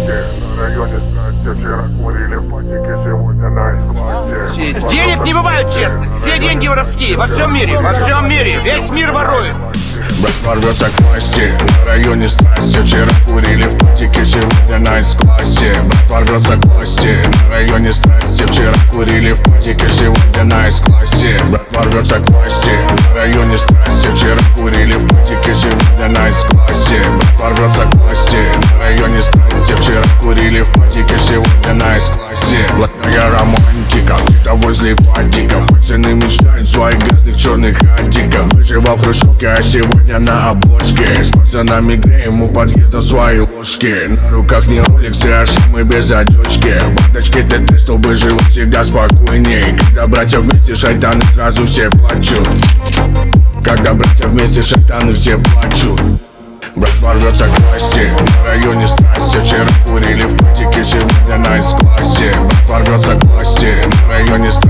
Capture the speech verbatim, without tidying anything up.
На районе страсти, вчера курили в патике, сегодня на эсквазе. Денег не бывает честных, все деньги воровские. Во всем мире, во всем мире, весь мир ворует. Братва рвется к власти, на районе страсти. Вчера курили в патике, сегодня на эс-классе. Братва рвется к власти, на районе страсти. Вчера курили в патике, сегодня на эс-классе. Братва рвется к власти, на районе страсти. Вчера курили в патике, сегодня на эс-классе. Братва рвется к власти, на районе страсти. Вчера курили в патике, сегодня на эс-классе. Блатная романтика, где-то возле патика. Пацаны мечтают своих грязных черных хатиков. Выживал в хрущевке, а сегодня на обложке. С пацанами греем у подъезда свои ложки. На руках не ролексы, а шимы без одежки. В бардачке ТТ, чтобы жил всегда спокойней. Когда братья вместе, шайтаны сразу все плачут. Когда братья вместе, шайтаны все плачут. Братва рвется к власти, на районе страсти. Вчера курили в патике, сегодня на эс-классе. Братва рвется к власти, на районе страсти.